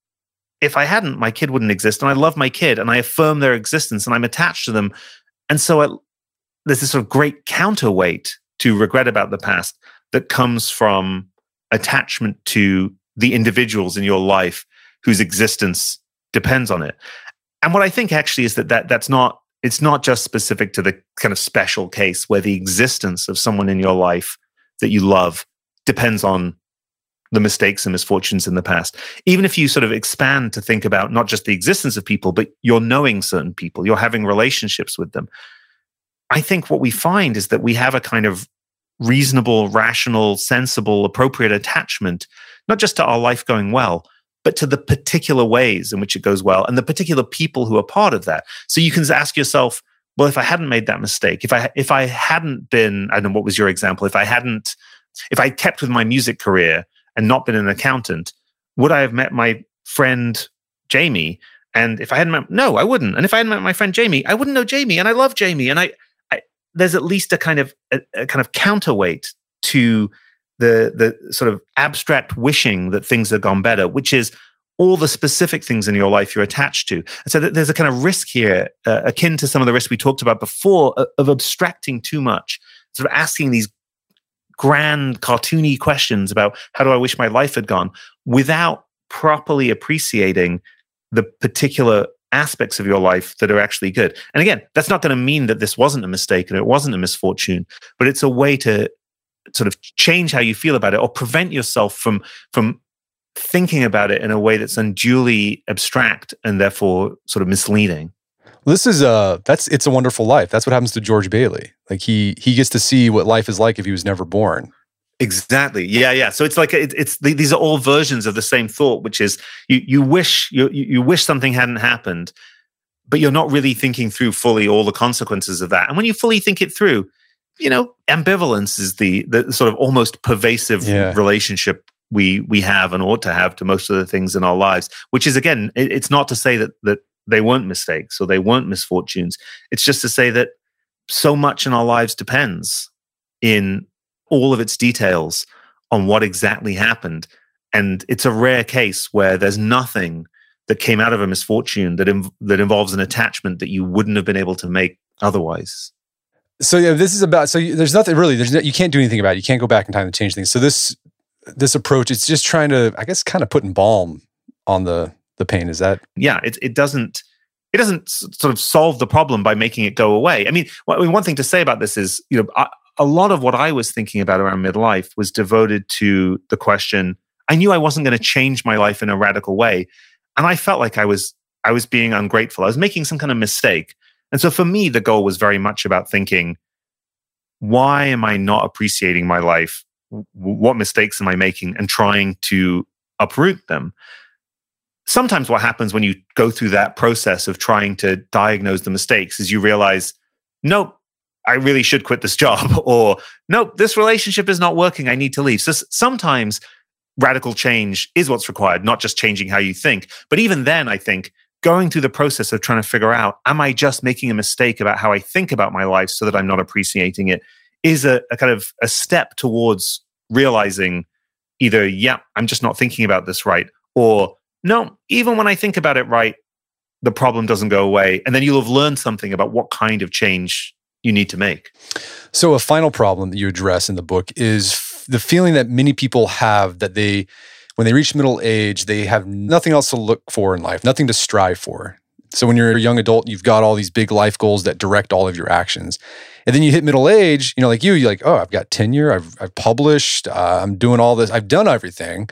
if I hadn't, my kid wouldn't exist. And I love my kid, and I affirm their existence, and I'm attached to them. And so I, there's this sort of great counterweight to regret about the past that comes from attachment to the individuals in your life whose existence depends on it. And what I think actually is that, that that's not, it's not just specific to the kind of special case where the existence of someone in your life that you love depends on the mistakes and misfortunes in the past. Even if you sort of expand to think about not just the existence of people, but you're knowing certain people, you're having relationships with them. I think what we find is that we have a kind of reasonable, rational, sensible, appropriate attachment, not just to our life going well, but to the particular ways in which it goes well and the particular people who are part of that. So you can ask yourself, well, if I hadn't made that mistake, if I if I hadn't been, I don't know, what was your example? If I hadn't, if I kept with my music career and not been an accountant, would I have met my friend Jamie? And if I hadn't met, no, I wouldn't. And if I hadn't met my friend Jamie, I wouldn't know Jamie. And I love Jamie. And I, I there's at least a kind of a, a kind of counterweight to the the sort of abstract wishing that things had gone better, which is all the specific things in your life you're attached to. And so there's a kind of risk here, uh, akin to some of the risks we talked about before, uh, of abstracting too much, sort of asking these grand, cartoony questions about how do I wish my life had gone, without properly appreciating the particular aspects of your life that are actually good. And again, that's not going to mean that this wasn't a mistake and it wasn't a misfortune, but it's a way to sort of change how you feel about it, or prevent yourself from from thinking about it in a way that's unduly abstract and therefore sort of misleading. This is a that's it's a Wonderful Life. That's what happens to George Bailey. Like he he gets to see what life is like if he was never born. Exactly. Yeah, yeah. So it's like it, it's these are all versions of the same thought, which is you you wish you you wish something hadn't happened, but you're not really thinking through fully all the consequences of that. And when you fully think it through, you know, ambivalence is the the sort of almost pervasive yeah. relationship we we have and ought to have to most of the things in our lives, which is, again, it, it's not to say that that they weren't mistakes or they weren't misfortunes. It's just to say that so much in our lives depends in all of its details on what exactly happened. And it's a rare case where there's nothing that came out of a misfortune that inv- that involves an attachment that you wouldn't have been able to make otherwise. So yeah, this is about, so you, there's nothing really, there's no, you can't do anything about it. You can't go back in time to change things. So this this approach, it's just trying to, I guess, kind of putting balm on the the pain. Is that? Yeah, it it doesn't it doesn't sort of solve the problem by making it go away. I mean, one thing to say about this is, you know, I, a lot of what I was thinking about around midlife was devoted to the question. I knew I wasn't going to change my life in a radical way, and I felt like I was I was being ungrateful. I was making some kind of mistake. And so for me, the goal was very much about thinking, why am I not appreciating my life? What mistakes am I making? And trying to uproot them. Sometimes what happens when you go through that process of trying to diagnose the mistakes is you realize, nope, I really should quit this job, or nope, this relationship is not working, I need to leave. So sometimes radical change is what's required, not just changing how you think. But even then, I think going through the process of trying to figure out, am I just making a mistake about how I think about my life so that I'm not appreciating it, is a, a kind of a step towards realizing either, yeah, I'm just not thinking about this right, or no, even when I think about it right, the problem doesn't go away. And then you'll have learned something about what kind of change you need to make. So a final problem that you address in the book is f- the feeling that many people have that they, when they reach middle age, they have nothing else to look for in life, nothing to strive for. So when you're a young adult, you've got all these big life goals that direct all of your actions. And then you hit middle age, you know, like you, you're like, oh, I've got tenure, I've, I've published, uh, I'm doing all this, I've done everything.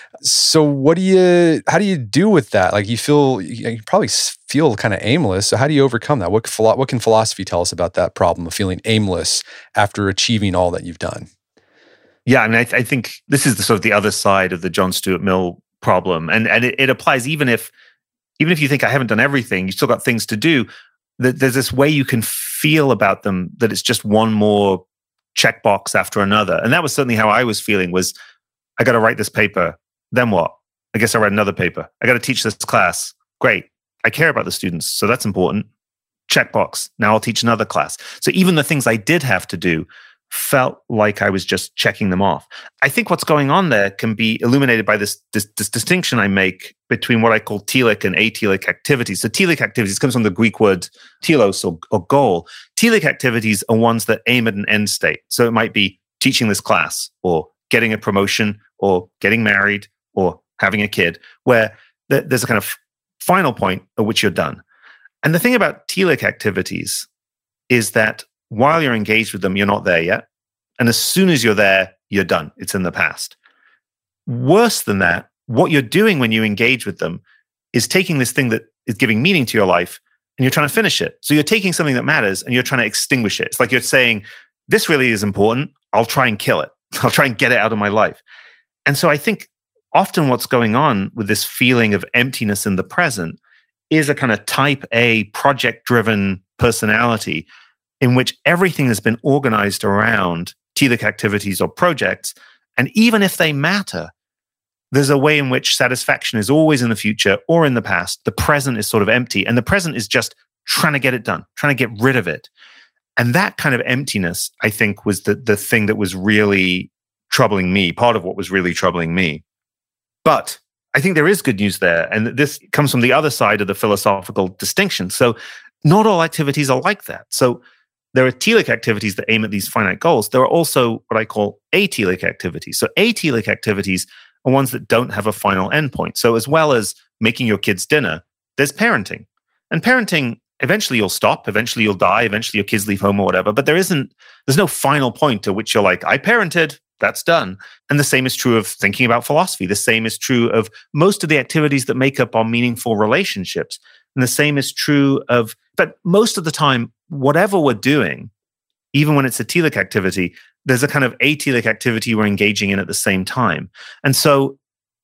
So what do you, how do you do with that? Like you feel, you probably feel kind of aimless. So how do you overcome that? What, what can philosophy tell us about that problem of feeling aimless after achieving all that you've done? Yeah, I mean, I, th- I think this is the sort of the other side of the John Stuart Mill problem. And, and it, it applies even if, even if you think I haven't done everything, you still got things to do. There's this way you can feel about them that it's just one more checkbox after another. And that was certainly how I was feeling was, I got to write this paper. Then what? I guess I write another paper. I got to teach this class. Great. I care about the students, so that's important. Checkbox. Now I'll teach another class. So even the things I did have to do felt like I was just checking them off. I think what's going on there can be illuminated by this, this, this distinction I make between what I call telic and atelic activities. So telic activities comes from the Greek word telos, or, or goal. Telic activities are ones that aim at an end state. So it might be teaching this class, or getting a promotion, or getting married, or having a kid, where th- there's a kind of final point at which you're done. And the thing about telic activities is that while you're engaged with them, you're not there yet. And as soon as you're there, you're done. It's in the past. Worse than that, what you're doing when you engage with them is taking this thing that is giving meaning to your life and you're trying to finish it. So you're taking something that matters and you're trying to extinguish it. It's like you're saying, this really is important. I'll try and kill it. I'll try and get it out of my life. And so I think often what's going on with this feeling of emptiness in the present is a kind of type A project-driven personality in which everything has been organized around telic activities or projects. And even if they matter, there's a way in which satisfaction is always in the future or in the past. The present is sort of empty. And the present is just trying to get it done, trying to get rid of it. And that kind of emptiness, I think, was the, the thing that was really troubling me, part of what was really troubling me. But I think there is good news there. And this comes from the other side of the philosophical distinction. So not all activities are like that. So there are telic activities that aim at these finite goals. There are also what I call atelic activities. So atelic activities are ones that don't have a final endpoint. So as well as making your kids dinner, there's parenting. And parenting, eventually you'll stop, eventually you'll die, eventually your kids leave home or whatever, but there isn't, there's no final point to which you're like, I parented, that's done. And the same is true of thinking about philosophy. The same is true of most of the activities that make up our meaningful relationships. And the same is true of, but most of the time, whatever we're doing, even when it's a telic activity, there's a kind of atelic activity we're engaging in at the same time. And so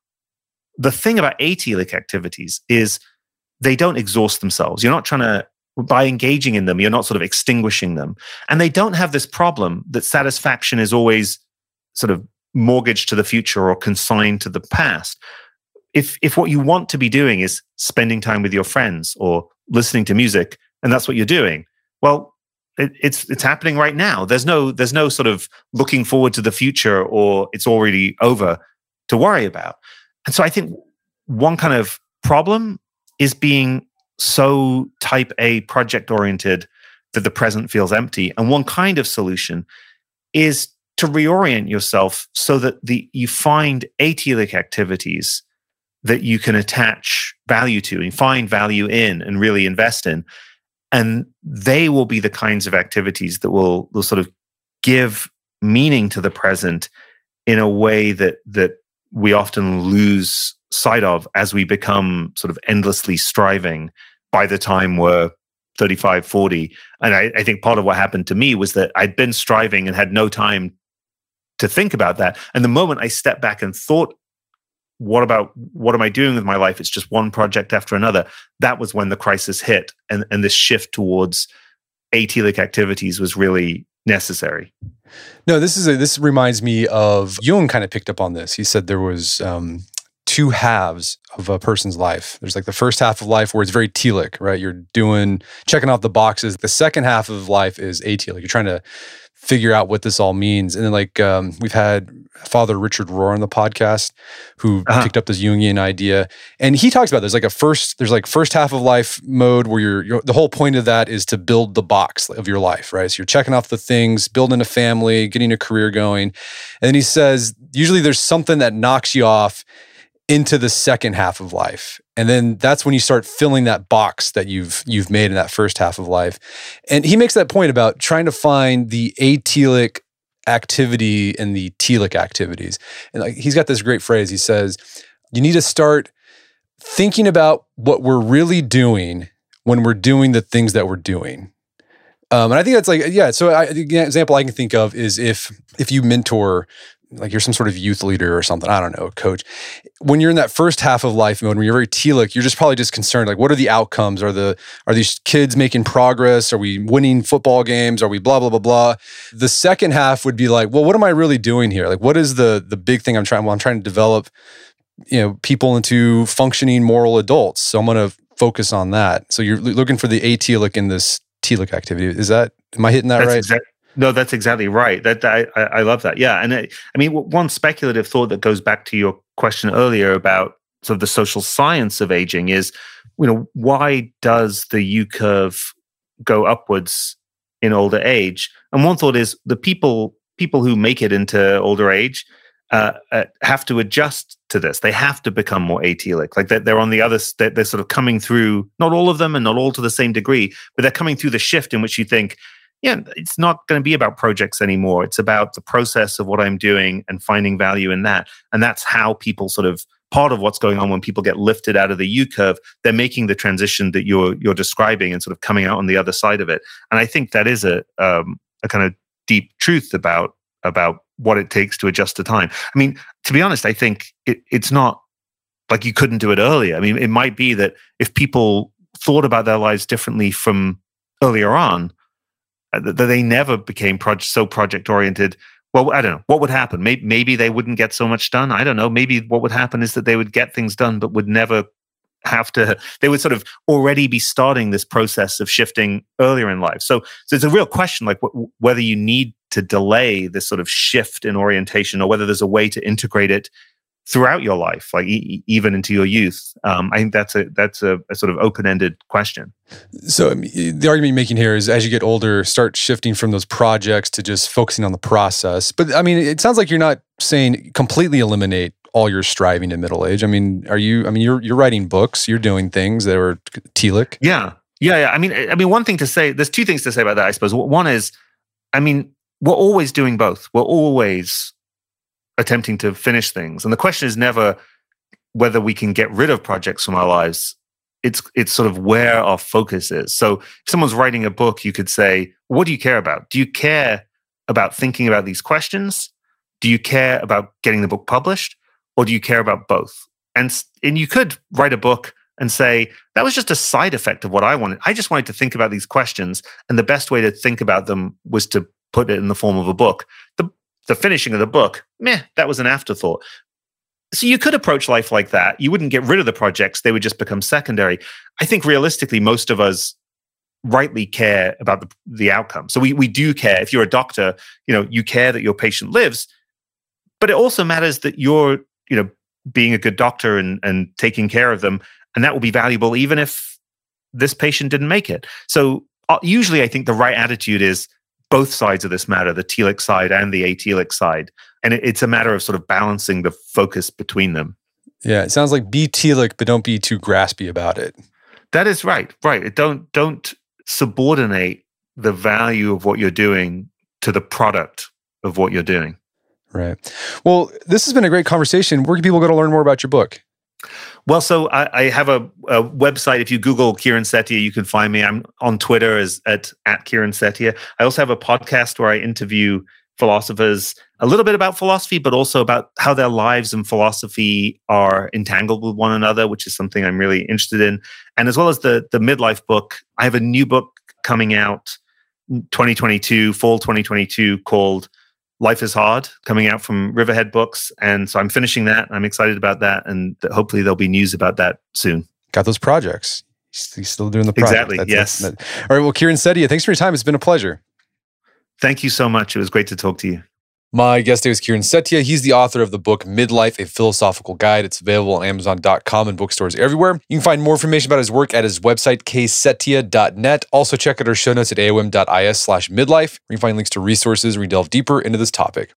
the thing about atelic activities is they don't exhaust themselves. You're not trying to, by engaging in them, you're not sort of extinguishing them. And they don't have this problem that satisfaction is always sort of mortgaged to the future or consigned to the past. If if what you want to be doing is spending time with your friends or listening to music, and that's what you're doing, well, it, it's it's happening right now. There's no there's no sort of looking forward to the future or it's already over to worry about. And so I think one kind of problem is being so type A project oriented that the present feels empty. And one kind of solution is to reorient yourself so that the you find atelic activities that you can attach value to and find value in and really invest in. And they will be the kinds of activities that will, will sort of give meaning to the present in a way that that we often lose sight of as we become sort of endlessly striving by the time we're thirty-five, forty. And I, I think part of what happened to me was that I'd been striving and had no time to think about that. And the moment I stepped back and thought, what about, what am I doing with my life? It's just one project after another. That was when the crisis hit. And, and this shift towards atelic activities was really necessary. No, this is a, this reminds me of, Jung kind of picked up on this. He said there was um, two halves of a person's life. There's like the first half of life where it's very telic, right? You're doing, checking off the boxes. The second half of life is atelic. You're trying to figure out what this all means. And then like um, we've had Father Richard Rohr on the podcast who uh-huh. picked up this Jungian idea. And he talks about there's like a first, there's like first half of life mode where you're, you're, the whole point of that is to build the box of your life, right? So you're checking off the things, building a family, getting a career going. And then he says, usually there's something that knocks you off into the second half of life. And then that's when you start filling that box that you've you've made in that first half of life. And he makes that point about trying to find the atelic activity and the telic activities. And like he's got this great phrase. He says, you need to start thinking about what we're really doing when we're doing the things that we're doing. Um, and I think that's like, yeah, so I, the example I can think of is if if you mentor, like you're some sort of youth leader or something, I don't know, coach. When you're in that first half of life mode, when you're very telic, you're just probably just concerned, like what are the outcomes? Are the are these kids making progress? Are we winning football games? Are we blah, blah, blah, blah? The second half would be like, well, what am I really doing here? Like what is the the big thing I'm trying, well, I'm trying to develop, you know, people into functioning moral adults. So I'm going to focus on that. So you're looking for the atelic in this telic activity. Is that, am I hitting that That's right? Exactly. No, that's exactly right. That I, I love that. Yeah, and I, I mean, one speculative thought that goes back to your question earlier about sort of the social science of aging is, you know, why does the U curve go upwards in older age? And one thought is the people people who make it into older age uh, uh, have to adjust to this. They have to become more atelic. Like they're, they're on the other. They're, they're sort of coming through. Not all of them, and not all to the same degree, but they're coming through the shift in which you think, yeah, it's not going to be about projects anymore. It's about the process of what I'm doing and finding value in that. And that's how people sort of, part of what's going on when people get lifted out of the U curve, they're making the transition that you're you're describing and sort of coming out on the other side of it. And I think that is a um, a kind of deep truth about about what it takes to adjust to time. I mean, to be honest, I think it, it's not like you couldn't do it earlier. I mean, it might be that if people thought about their lives differently from earlier on, uh, that they never became pro- so project-oriented. Well, I don't know. What would happen? Maybe, maybe they wouldn't get so much done. I don't know. Maybe what would happen is that they would get things done, but would never have to, they would sort of already be starting this process of shifting earlier in life. So, so it's a real question, like wh- whether you need to delay this sort of shift in orientation or whether there's a way to integrate it throughout your life, like e- even into your youth. Um, I think that's a that's a, a sort of open-ended question. So the argument you're making here is as you get older, start shifting from those projects to just focusing on the process. But I mean, it sounds like you're not saying completely eliminate all your striving in middle age. I mean, are you, I mean, you're you're writing books, you're doing things that are telic. Yeah. Yeah. Yeah. I mean, I mean, one thing to say, there's two things to say about that, I suppose. One is, I mean, we're always doing both. We're always attempting to finish things. And the question is never whether we can get rid of projects from our lives. It's it's sort of where our focus is. So if someone's writing a book, you could say, what do you care about? Do you care about thinking about these questions? Do you care about getting the book published? Or do you care about both? And, and you could write a book and say, that was just a side effect of what I wanted. I just wanted to think about these questions. And the best way to think about them was to put it in the form of a book. The, the finishing of the book, meh, that was an afterthought. So you could approach life like that. You wouldn't get rid of the projects. They would just become secondary. I think realistically, most of us rightly care about the, the outcome. So we, we do care. If you're a doctor, you know, you care that your patient lives, but it also matters that you're, you know, being a good doctor and, and taking care of them. And that will be valuable even if this patient didn't make it. So uh, usually I think the right attitude is both sides of this matter, the telic side and the atelic side. And it, it's a matter of sort of balancing the focus between them. Yeah, it sounds like be telic, but don't be too graspy about it. That is right. Right. It don't don't subordinate the value of what you're doing to the product of what you're doing. Right. Well, this has been a great conversation. Where can people go to learn more about your book? Well, so I, I have a, a website. If you Google Kiran Setia, you can find me. I'm on Twitter as at, at Kiran Setia. I also have a podcast where I interview philosophers a little bit about philosophy, but also about how their lives and philosophy are entangled with one another, which is something I'm really interested in. And as well as the, the midlife book, I have a new book coming out twenty twenty-two, fall twenty twenty-two, called Life is Hard, coming out from Riverhead Books. And so I'm finishing that. I'm excited about that. And hopefully there'll be news about that soon. Got those projects. He's still doing the project. Exactly, that's, yes. That's, that. All right, well, Kiran Setia, thanks for your time. It's been a pleasure. Thank you so much. It was great to talk to you. My guest today was Kiran Setia. He's the author of the book Midlife, A Philosophical Guide. It's available on amazon dot com and bookstores everywhere. You can find more information about his work at his website, k setia dot net. Also check out our show notes at a o m dot i s slash midlife, where you can find links to resources where we delve deeper into this topic.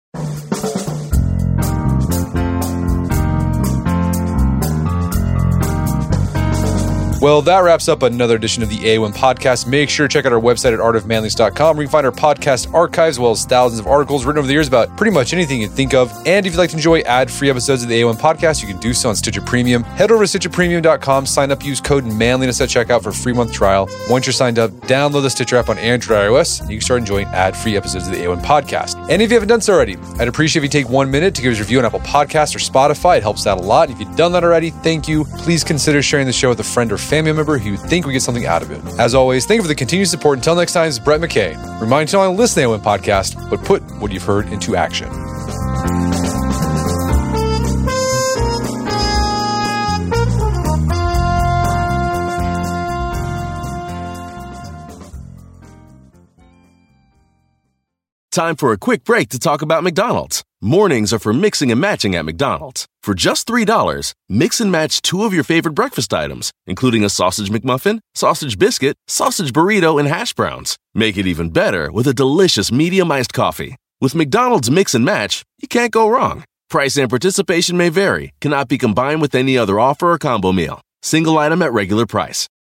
Well, that wraps up another edition of the A O M podcast. Make sure to check out our website at art of manliness dot com, where you can find our podcast archives, as well as thousands of articles written over the years about pretty much anything you can think of. And if you'd like to enjoy ad-free episodes of the A O M podcast, you can do so on Stitcher Premium. Head over to stitcher premium dot com, sign up, use code manliness at checkout for a free month trial. Once you're signed up, download the Stitcher app on Android or iOS, and you can start enjoying ad-free episodes of the A O M podcast. And if you haven't done so already, I'd appreciate if you take one minute to give us a review on Apple Podcasts or Spotify. It helps out a lot. If you've done that already, thank you. Please consider sharing the show with a friend or family member who think we get something out of it. As always, thank you for the continued support. Until next time, it's Brett McKay. Remind you not only to listen to the A O M podcast, but put what you've heard into action. Time for a quick break to talk about McDonald's. Mornings are for mixing and matching at McDonald's. For just three dollars, mix and match two of your favorite breakfast items, including a sausage McMuffin, sausage biscuit, sausage burrito, and hash browns. Make it even better with a delicious medium iced coffee. With McDonald's Mix and Match, you can't go wrong. Price and participation may vary, cannot be combined with any other offer or combo meal. Single item at regular price.